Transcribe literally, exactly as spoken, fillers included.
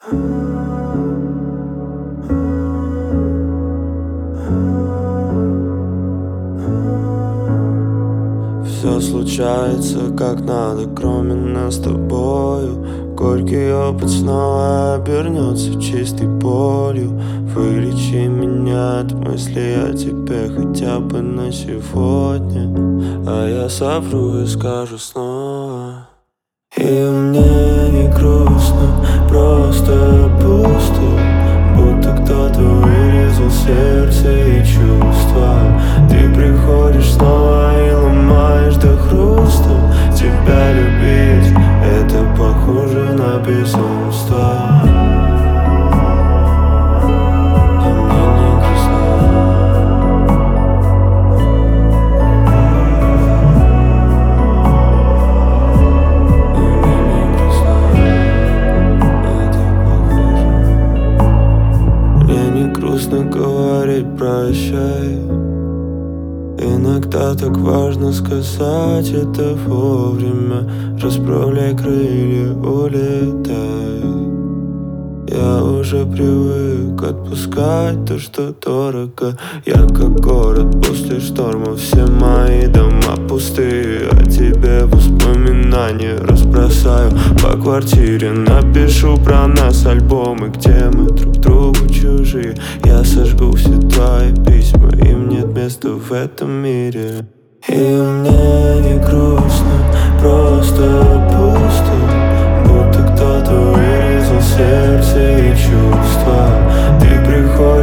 Все случается как надо, кроме нас с тобою. Горький опыт снова обернется чистой болью. Вылечи меня от мыслей о тебе хотя бы на сегодня, а я совру и скажу снова. И мне не грустно, просто пусто, будто кто-то вырезал сердце и чувства. Ты приходишь снова и ломаешь до хруста. Тебя любить — это похоже на безумство. Грустно говорить прощай. Иногда так важно сказать это вовремя. Расправляй крылья, улетай. Я уже привык отпускать то, что дорого. Я как город после шторма. Все мои дома пустые, а тебе воспоминания разбросаю по квартире. Напишу про нас альбомы, где мы друг другу чужие. Я сожгу все твои письма, им нет места в этом мире. И мне не грустно, просто пусто, будто кто-то вырезал сердце и чувства. Ты приходишь